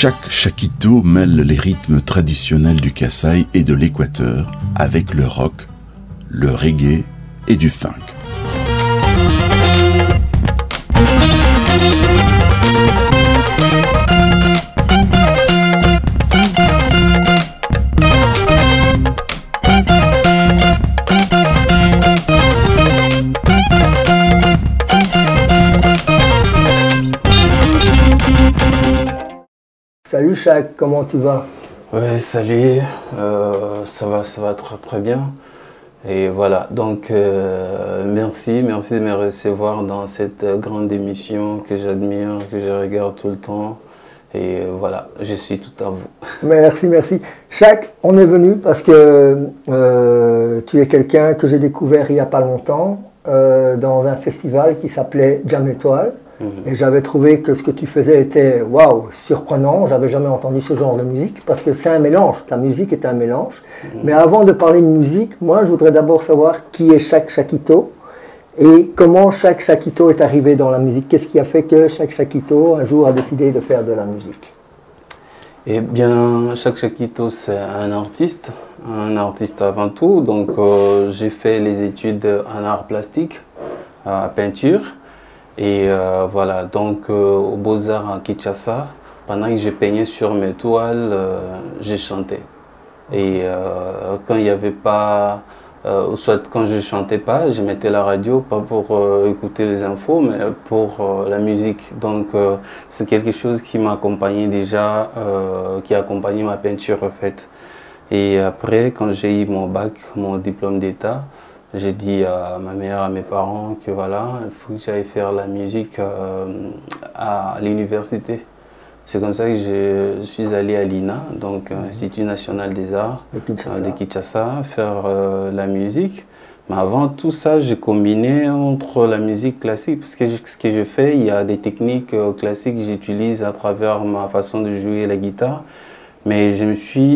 Chaque Chakito mêle les rythmes traditionnels du Kasaï et de l'Équateur avec le rock, le reggae et du funk. Salut Chak, comment tu vas? Ouais, salut, ça va très très bien. Et voilà, donc merci de me recevoir dans cette grande émission que j'admire, que je regarde tout le temps. Et voilà, je suis tout à vous. Merci. Chak, on est venu parce que tu es quelqu'un que j'ai découvert il n'y a pas longtemps dans un festival qui s'appelait Jam Étoile. Et j'avais trouvé que ce que tu faisais était waouh, surprenant. J'avais jamais entendu ce genre de musique parce que c'est un mélange. Ta musique est un mélange. Mais avant de parler de musique, moi, je voudrais d'abord savoir qui est Chak Chakito et comment Chak Chakito est arrivé dans la musique. Qu'est-ce qui a fait que Chak Chakito un jour a décidé de faire de la musique? Eh bien, Chak Chakito, c'est un artiste avant tout. Donc, j'ai fait les études en art plastique, peinture. Et voilà, donc aux Beaux-Arts à Kinshasa, pendant que je peignais sur mes toiles, j'ai chanté. Et quand il n'y avait pas, soit quand je ne chantais pas, je mettais la radio, pas pour écouter les infos, mais pour la musique. Donc c'est quelque chose qui m'accompagnait déjà, qui a accompagné ma peinture en fait. Et après, quand j'ai eu mon bac, mon diplôme d'État, j'ai dit à ma mère, à mes parents que voilà, il faut que j'aille faire la musique à l'université. C'est comme ça que je suis allé à l'INA, donc Institut National des Arts de Kinshasa, faire la musique. Mais avant tout ça, j'ai combiné entre la musique classique, parce que ce que je fais, il y a des techniques classiques que j'utilise à travers ma façon de jouer la guitare. Mais je me suis,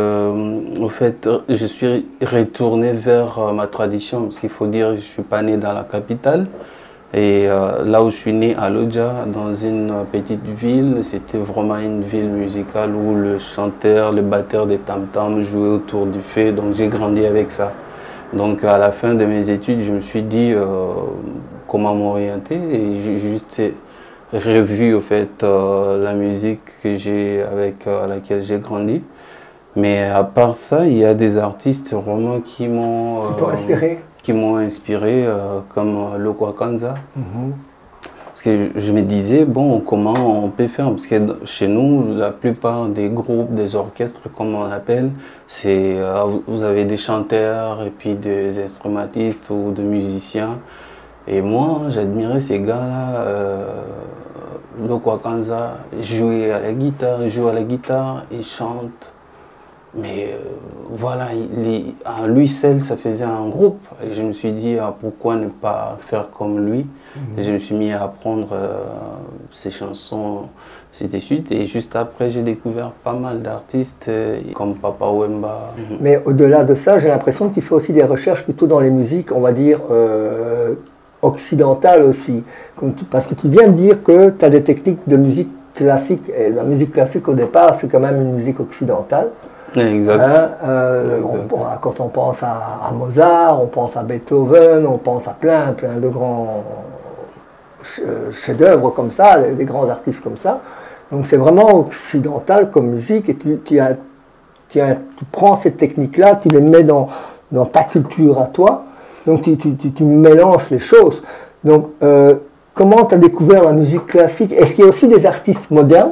je suis retourné vers ma tradition, parce qu'il faut dire que je ne suis pas né dans la capitale. Et là où je suis né, à Lodja, dans une petite ville, c'était vraiment une ville musicale où le chanteur, le batteur des tam-tams jouait autour du feu, donc j'ai grandi avec ça. Donc à la fin de mes études, je me suis dit comment m'orienter et j'ai juste revu au fait la musique que j'ai avec laquelle j'ai grandi. Mais à part ça, il y a des artistes vraiment qui m'ont inspiré comme Lokwa Kanza. Parce que je me disais, bon, comment on peut faire? Parce que chez nous, la plupart des groupes, des orchestres, comme on appelle, c'est vous avez des chanteurs et puis des instrumentistes ou des musiciens. Et moi, j'admirais ces gars-là, Lokwa Kanza, jouer à la guitare, il chante. Mais voilà, lui seul, ça faisait un groupe. Et je me suis dit, pourquoi ne pas faire comme lui? Et je me suis mis à apprendre ses chansons, c'était suite. Et juste après, j'ai découvert pas mal d'artistes comme Papa Wemba. Mais au-delà de ça, j'ai l'impression que tu fais aussi des recherches plutôt dans les musiques, on va dire, occidentales aussi. Parce que tu viens de dire que tu as des techniques de musique classique. Et la musique classique, au départ, c'est quand même une musique occidentale. Exact. Quand on pense à Mozart, on pense à Beethoven, on pense à plein de grands chefs-d'œuvre comme ça, des grands artistes comme ça. Donc c'est vraiment occidental comme musique et tu prends ces techniques-là, tu les mets dans ta culture à toi, donc tu mélanges les choses. Donc comment tu as découvert la musique classique? Est-ce qu'il y a aussi des artistes modernes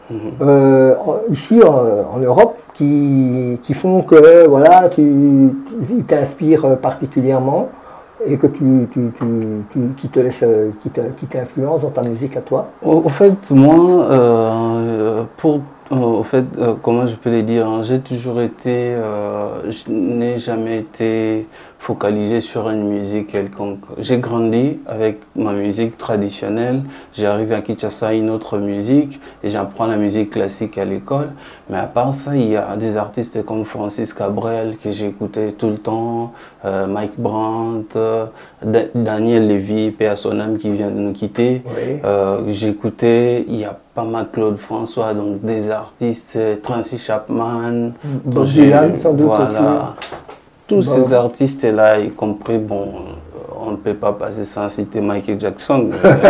ici en Europe qui font que voilà, ils t'inspirent particulièrement et que qui t'influencent dans ta musique à toi? Au fait, moi, comment je peux le dire, hein, j'ai toujours été, je n'ai jamais été focalisé sur une musique quelconque. J'ai grandi avec ma musique traditionnelle, j'ai arrivé à Kinshasa une autre musique et j'apprends la musique classique à l'école. Mais à part ça, il y a des artistes comme Francis Cabrel que j'écoutais tout le temps, Mike Brandt, Daniel Lévy, paix à son âme qui vient de nous quitter. Oui. J'écoutais, il y a pas mal Claude François, donc des artistes, Tracy Chapman, Bob Dylan sans doute voilà, aussi. tous ces artistes-là, y compris, bon, on ne peut pas passer sans citer Michael Jackson.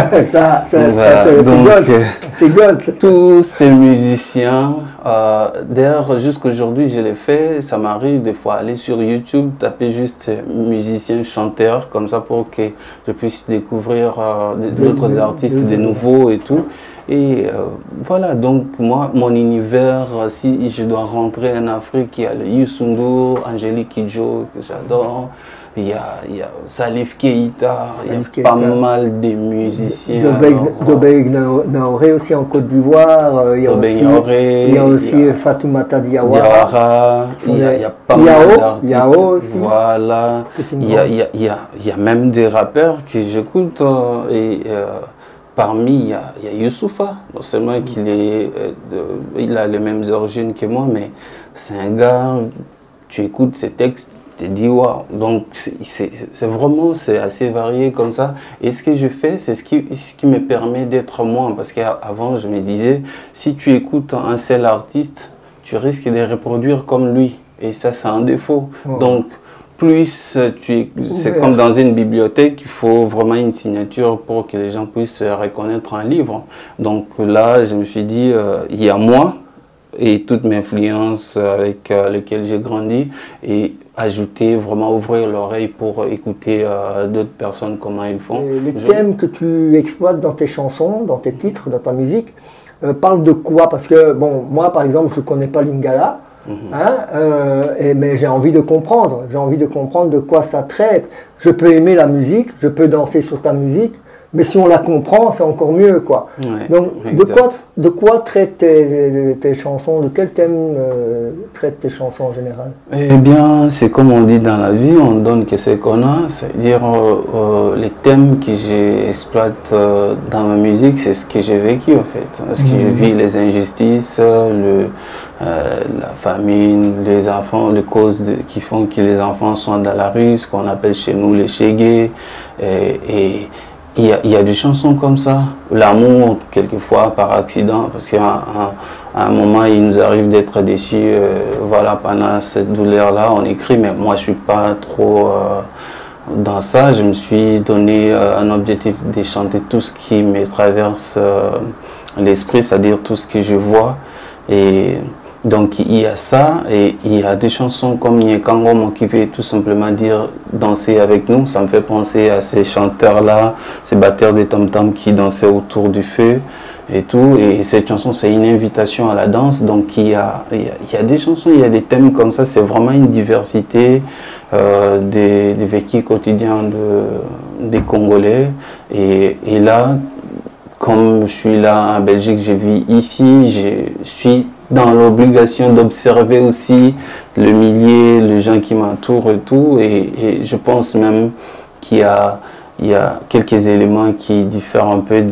C'est gold. Tous ces musiciens, d'ailleurs jusqu'aujourd'hui je l'ai fait, ça m'arrive des fois aller sur YouTube, taper juste musiciens, chanteurs, comme ça pour que je puisse découvrir d'autres artistes, des nouveaux et tout. Et voilà, donc moi, mon univers, si je dois rentrer en Afrique, il y a le Youssou N'Dour, Angélique Kidjo, que j'adore. Il y a Salif Keïta, il y a pas mal de musiciens. Dobé Naoré aussi en Côte d'Ivoire. Il y a aussi Fatoumata Diawara. Il y a pas mal d'artistes. Yao aussi. Voilà. Il y a même des rappeurs que j'écoute. Parmi, il y a Youssoupha. Non seulement il a les mêmes origines que moi, mais c'est un gars, tu écoutes ses textes, tu te dis waouh. Donc c'est vraiment, c'est assez varié comme ça. Et ce que je fais, c'est ce qui me permet d'être moi. Parce qu'avant, je me disais, si tu écoutes un seul artiste, tu risques de reproduire comme lui. Et ça, c'est un défaut. Oh. Donc, plus c'est comme dans une bibliothèque, il faut vraiment une signature pour que les gens puissent reconnaître un livre. Donc là, je me suis dit, il y a moi et toutes mes influences avec lesquelles j'ai grandi et ajouter, vraiment ouvrir l'oreille pour écouter d'autres personnes, comment ils font. Les thèmes que tu exploites dans tes chansons, dans tes titres, dans ta musique, parlent de quoi? Parce que, bon, moi par exemple, je ne connais pas Lingala. Mais j'ai envie de comprendre de quoi ça traite. Je peux aimer la musique, je peux danser sur ta musique, mais si on la comprend, c'est encore mieux, quoi. Ouais, donc, de quoi traitent tes chansons? De quel thème traitent tes chansons en général? Eh bien, c'est comme on dit dans la vie, on donne que ce qu'on a. C'est-à-dire, les thèmes que j'exploite dans ma musique, c'est ce que j'ai vécu, en fait. Ce que je vis, les injustices, la famine, les enfants, les causes qui font que les enfants sont dans la rue, ce qu'on appelle chez nous les chégués. Et il y a des chansons comme ça, l'amour quelquefois par accident, parce qu'à un moment il nous arrive d'être déçus, voilà, pendant cette douleur-là on écrit, mais moi je suis pas trop dans ça. Je me suis donné un objectif de chanter tout ce qui me traverse l'esprit, c'est-à-dire tout ce que je vois. Et donc il y a ça, et il y a des chansons comme Nyekangomo qui veut tout simplement dire danser avec nous. Ça me fait penser à ces chanteurs-là, ces batteurs de tam-tam qui dansaient autour du feu et tout. Et cette chanson, c'est une invitation à la danse. Donc il y a des chansons, il y a des thèmes comme ça. C'est vraiment une diversité des vécus quotidiens des Congolais. Et là, comme je suis là en Belgique, je vis ici, je suis dans l'obligation d'observer aussi le milieu, les gens qui m'entourent et tout. Et je pense même qu'il y a quelques éléments qui diffèrent un peu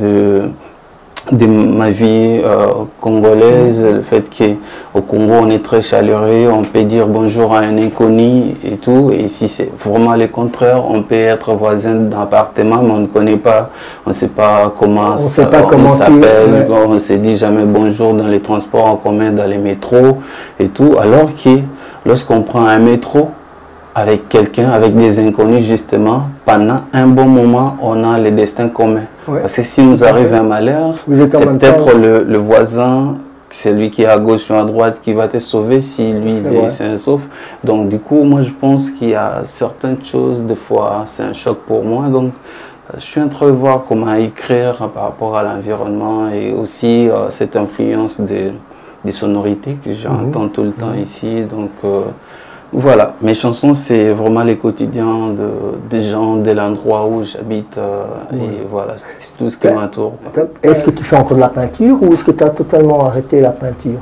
de ma vie congolaise. Le fait qu'au Congo, on est très chaleureux, on peut dire bonjour à un inconnu et tout. Et si c'est vraiment le contraire, on peut être voisin d'appartement, mais on ne connaît pas, on ne sait pas comment il s'appelle, on ne se dit jamais bonjour dans les transports en commun, dans les métros et tout. Alors que lorsqu'on prend un métro avec quelqu'un, avec des inconnus justement, pendant un bon moment, on a le destin commun. Ouais. Parce que si nous arrive un malheur, c'est peut-être le voisin, celui qui est à gauche ou à droite, qui va te sauver si lui, il est sain et sauf. Donc du coup, moi je pense qu'il y a certaines choses, des fois, c'est un choc pour moi. Donc je suis en train de voir comment écrire par rapport à l'environnement et aussi cette influence des sonorités que j'entends tout le temps ici. Donc voilà, mes chansons, c'est vraiment les quotidiens des gens, de l'endroit où j'habite. Et voilà, c'est tout ce qui m'entoure. Est-ce que tu fais encore de la peinture ou est-ce que tu as totalement arrêté la peinture?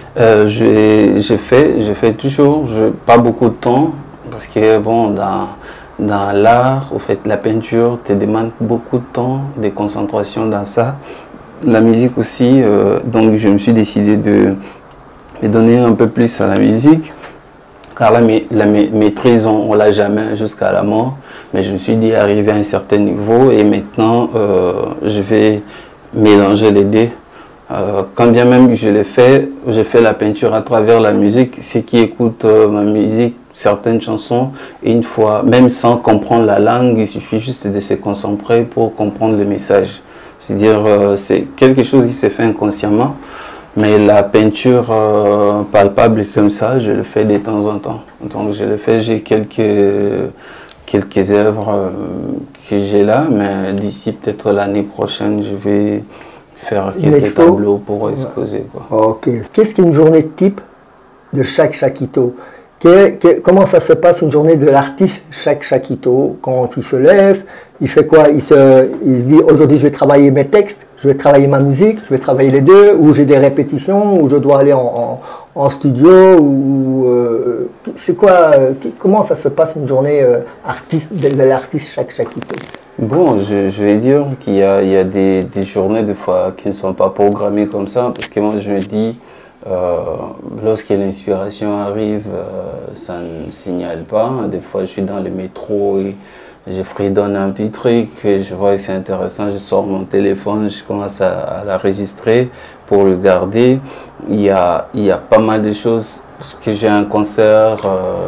Je fais toujours, pas beaucoup de temps, parce que bon, dans l'art, au fait, la peinture te demande beaucoup de temps, de concentration dans ça. La musique aussi, donc je me suis décidé de me donner un peu plus à la musique. Car la maîtrise, on ne l'a jamais jusqu'à la mort. Mais je me suis dit, arriver à un certain niveau, et maintenant, je vais mélanger les deux. Quand bien même je l'ai fait, j'ai fait la peinture à travers la musique. Ceux qui écoutent ma musique, certaines chansons, une fois, même sans comprendre la langue, il suffit juste de se concentrer pour comprendre le message. C'est-à-dire, c'est quelque chose qui s'est fait inconsciemment, mais la peinture palpable comme ça, je le fais de temps en temps. Donc je le fais, j'ai quelques œuvres que j'ai là, mais d'ici peut-être l'année prochaine, je vais faire quelques tableaux pour exposer. Quoi. Ok. Qu'est-ce qu'une journée type de chaque Shakito? Comment ça se passe une journée de l'artiste chaque Shakito? Quand il se lève, il fait quoi? Il se dit aujourd'hui je vais travailler mes textes, je vais travailler ma musique, je vais travailler les deux, ou j'ai des répétitions, ou je dois aller en studio, ou c'est quoi? Comment ça se passe une journée de l'artiste chaque Shakito? Bon, je vais dire qu'il y a des journées des fois qui ne sont pas programmées comme ça, parce que moi je me dis, lorsque l'inspiration arrive, ça ne signale pas. Des fois je suis dans le métro et je fredonne un petit truc, et je vois que c'est intéressant, je sors mon téléphone, je commence à l'enregistrer pour le garder. Il y a pas mal de choses, parce que j'ai un concert,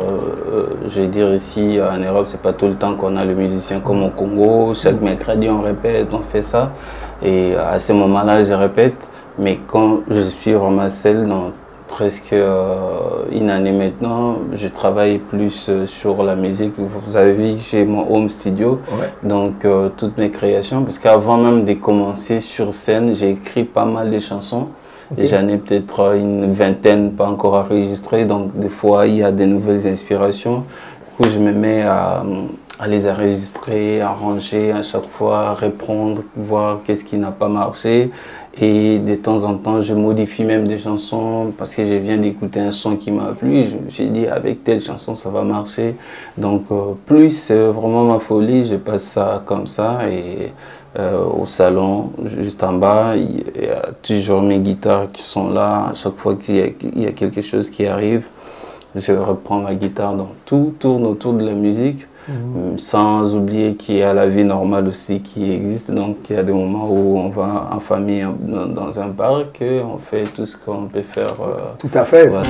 je vais dire ici en Europe, c'est pas tout le temps qu'on a le musicien comme au Congo. Chaque mercredi on répète, on fait ça, et à ce moment-là je répète. Mais quand je suis vraiment seul, dans presque une année maintenant, je travaille plus sur la musique. Vous avez vu, j'ai mon home studio, donc toutes mes créations, parce qu'avant même de commencer sur scène, j'ai écrit pas mal de chansons. Okay. J'en ai peut-être une vingtaine pas encore enregistrées, donc des fois il y a des nouvelles inspirations. Du coup, je me mets à les enregistrer, arranger à chaque fois, répondre, voir qu'est-ce qui n'a pas marché. Et de temps en temps, je modifie même des chansons parce que je viens d'écouter un son qui m'a plu. J'ai dit avec telle chanson ça va marcher. Donc plus c'est vraiment ma folie, je passe ça comme ça. Et au salon, juste en bas, il y a toujours mes guitares qui sont là. À chaque fois qu'il y a quelque chose qui arrive, je reprends ma guitare. Donc tout tourne autour de la musique. Sans oublier qu'il y a la vie normale aussi qui existe. Donc il y a des moments où on va en famille dans un parc et on fait tout ce qu'on peut faire. Tout à fait. Voilà.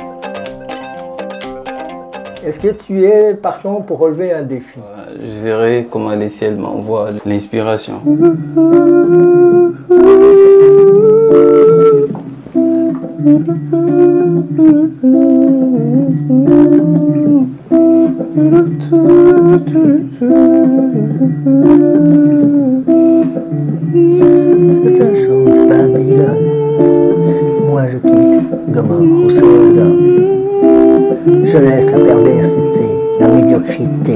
Est-ce que tu es partant pour relever un défi? Je verrai comment les ciels m'envoient l'inspiration. C'est un chant de Babylone. Moi je quitte Gomorrhe au Sodome. Je laisse la perversité, la médiocrité.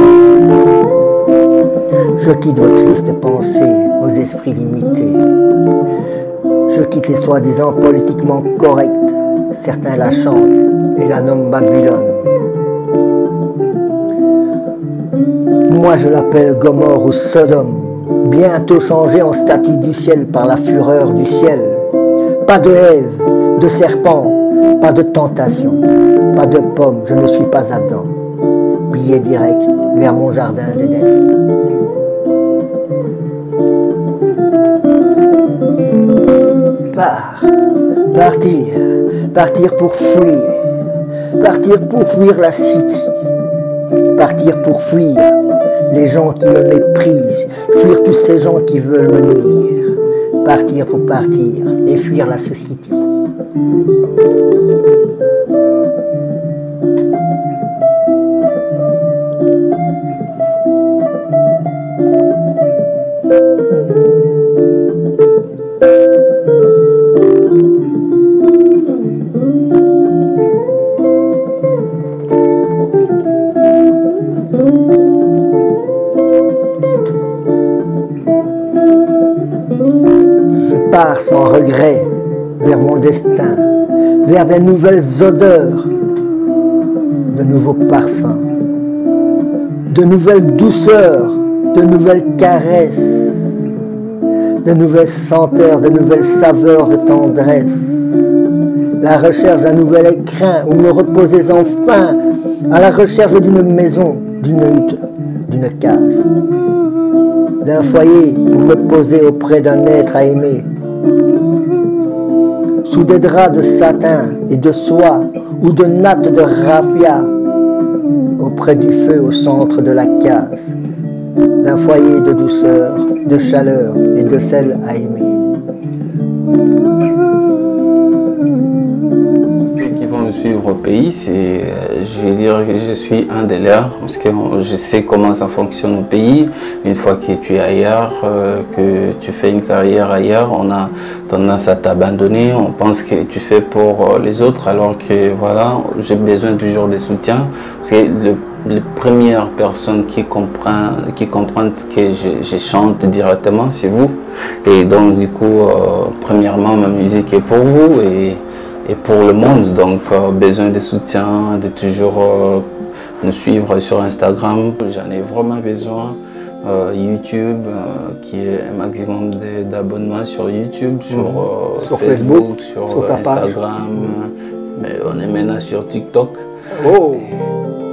Je quitte vos tristes pensées, vos esprits limités. Je quitte les soi-disant politiquement corrects. Certains la chantent et la nomment Babylone. Moi je l'appelle Gomorrhe ou Sodome, bientôt changé en statue du ciel par la fureur du ciel. Pas de Ève, de serpent, pas de tentation, pas de pomme, je ne suis pas Adam. Billet direct vers mon jardin d'Éden. Partir pour fuir la cité, partir pour fuir les gens qui me méprisent, fuir tous ces gens qui veulent me nuire, partir pour partir et fuir la société. Sans regret vers mon destin, vers de nouvelles odeurs, de nouveaux parfums, de nouvelles douceurs, de nouvelles caresses, de nouvelles senteurs, de nouvelles saveurs de tendresse. La recherche d'un nouvel écrin où me reposer enfin, à la recherche d'une maison, d'une hutte, d'une case, d'un foyer où me poser auprès d'un être à aimer. sous des draps de satin et de soie ou de natte de raffia, auprès du feu au centre de la case, d'un foyer de douceur, de chaleur et de sel à aimer. Ceux qui vont me suivre au pays, je vais dire que je suis un des leurs, parce que je sais comment ça fonctionne au pays. Une fois que tu es ailleurs, que tu fais une carrière ailleurs, on a tendance à t'abandonner, on pense que tu fais pour les autres, alors que voilà, j'ai besoin toujours de soutien. Parce que les premières personnes qui comprennent ce que je chante directement, c'est vous. Et donc du coup, premièrement, ma musique est pour vous et pour le monde. Donc besoin de soutien, de toujours me suivre sur Instagram. J'en ai vraiment besoin. YouTube, qui est un maximum d'abonnements sur YouTube, sur Facebook, sur Instagram. Mais on est maintenant sur TikTok. Oh.